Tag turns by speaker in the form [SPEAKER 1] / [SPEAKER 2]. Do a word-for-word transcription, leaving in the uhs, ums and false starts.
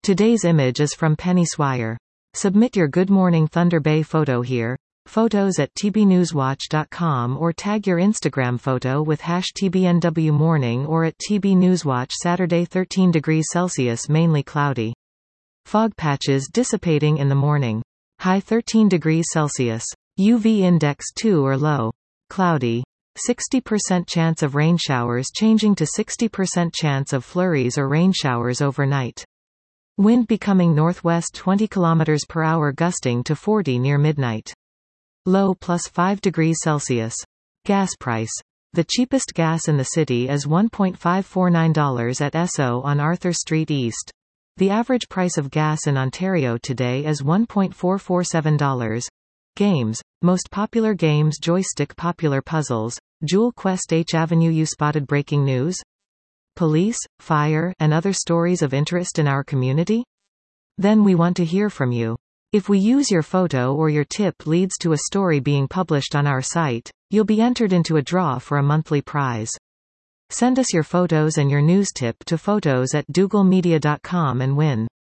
[SPEAKER 1] Today's image is from Penny Swire. Submit your Good Morning Thunder Bay photo here. Photos at t b newswatch dot com or tag your Instagram photo with hash T B N W morning or at T B Newswatch. Saturday thirteen degrees Celsius, mainly cloudy. Fog patches dissipating in the morning. High thirteen degrees Celsius. U V index two or low. Cloudy. sixty percent chance of rain showers changing to sixty percent chance of flurries or rain showers overnight. Wind becoming northwest twenty kilometers per hour gusting to forty near midnight. Low plus five degrees Celsius. Gas price. The cheapest gas in the city is one point five four nine dollars at Esso on Arthur Street East. The average price of gas in Ontario today is one point four four seven dollars. Games. Most popular games: Joystick. Popular puzzles: Jewel Quest. H Avenue. You spotted breaking news? Police, fire, and other stories of interest in our community? Then we want to hear from you. If we use your photo or your tip leads to a story being published on our site, you'll be entered into a draw for a monthly prize. Send us your photos and your news tip to photos at dougal media dot com and win.